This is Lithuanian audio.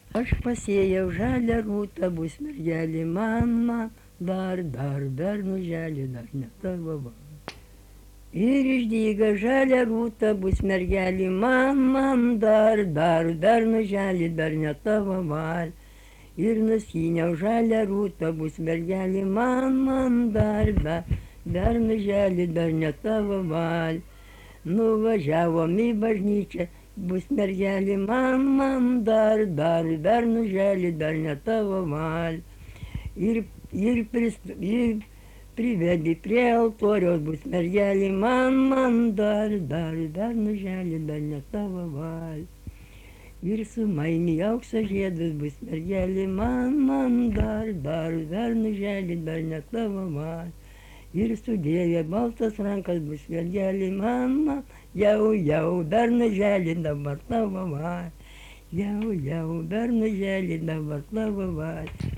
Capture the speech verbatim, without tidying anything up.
Aš pasėjau žalią rūtą, bus mergelė man, man, dar, dar, dar nuželė, dar ne tavo va. Ir išdyga žalią rūtą, bus mergelė man, man, dar, dar, dar nuželė, dar ne tavo val. Ir nuskyniau žalią rūtą, bus mergelė man, man, dar, dar, dar nuželė, dar ne tavo val. Nuvažiavom į bažnyčią, bus mergelė man, man, dar, dar, dar nuželė, dar ne tavo val. Ir, ir, prist, ir privedė prie altoriaus, bus mergelė man, man, dar, dar, dar nuželė, dar ne tavo val. Ir sumainė aukso žiedus, bus mergelė man, man, dar, dar, dar nuželė, dar ne tavo val. Ir sudėjo baltas rankas, bus mergelė man, man, jau, jau, dar nuželė, dabar tavo val. Jau, jau, dar nuželė, dabar tavo val.